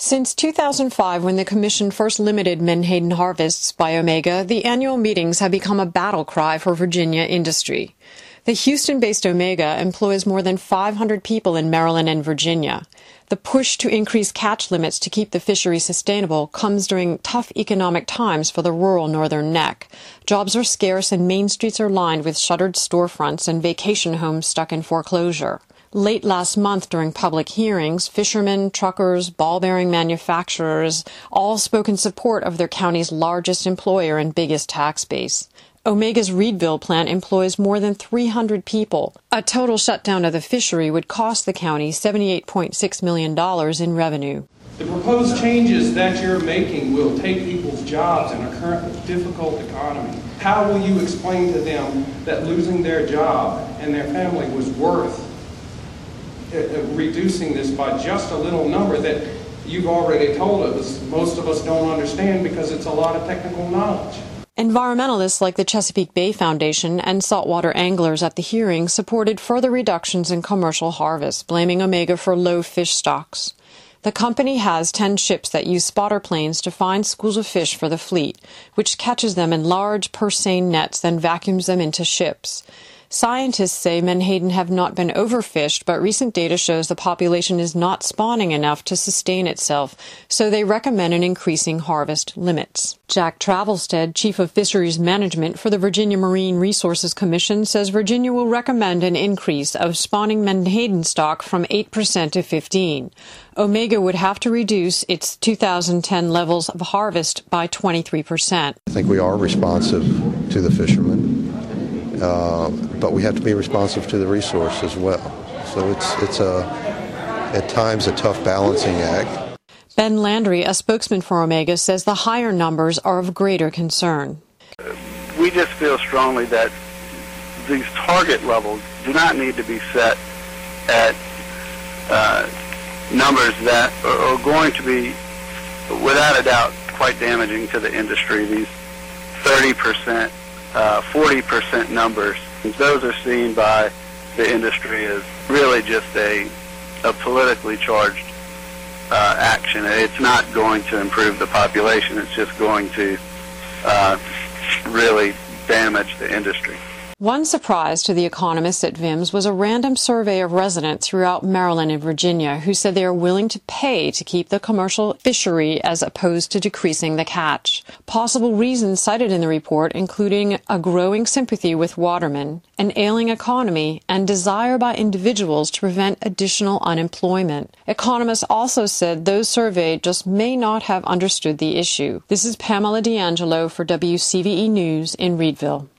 Since 2005, when the Commission first limited menhaden harvests by Omega, the annual meetings have become a battle cry for Virginia industry. The Houston-based Omega employs more than 500 people in Maryland and Virginia. The push to increase catch limits to keep the fishery sustainable comes during tough economic times for the rural northern neck. Jobs are scarce and main streets are lined with shuttered storefronts and vacation homes stuck in foreclosure. Late last month during public hearings, fishermen, truckers, ball-bearing manufacturers all spoke in support of their county's largest employer and biggest tax base. Omega's Reedville plant employs more than 300 people. A total shutdown of the fishery would cost the county $78.6 million in revenue. The proposed changes that you're making will take people's jobs in a currently difficult economy. How will you explain to them that losing their job and their family was worth reducing this by just a little number that you've already told us most of us don't understand because it's a lot of technical knowledge? Environmentalists like the Chesapeake Bay Foundation and saltwater anglers at the hearing supported further reductions in commercial harvests, blaming Omega for low fish stocks. The company has 10 ships that use spotter planes to find schools of fish for the fleet, which catches them in large purse-seine nets, then vacuums them into ships. Scientists say menhaden have not been overfished, but recent data shows the population is not spawning enough to sustain itself, so they recommend an increasing harvest limits. Jack Travelstead, Chief of Fisheries Management for the Virginia Marine Resources Commission, says Virginia will recommend an increase of spawning menhaden stock from 8% to 15%. Omega would have to reduce its 2010 levels of harvest by 23%. I think we are responsive to the fishermen. But we have to be responsive to the resource as well. So it's at times a tough balancing act. Ben Landry, a spokesman for Omega, says the higher numbers are of greater concern. We just feel strongly that these target levels do not need to be set at numbers that are going to be, without a doubt, quite damaging to the industry. These 30%, 40% numbers, those are seen by the industry as really just a politically charged action. It's not going to improve the population. It's just going to really damage the industry. One surprise to the economists at VIMS was a random survey of residents throughout Maryland and Virginia who said they are willing to pay to keep the commercial fishery as opposed to decreasing the catch. Possible reasons cited in the report including a growing sympathy with watermen, an ailing economy, and desire by individuals to prevent additional unemployment. Economists also said those surveyed just may not have understood the issue. This is Pamela D'Angelo for WCVE News in Reedville.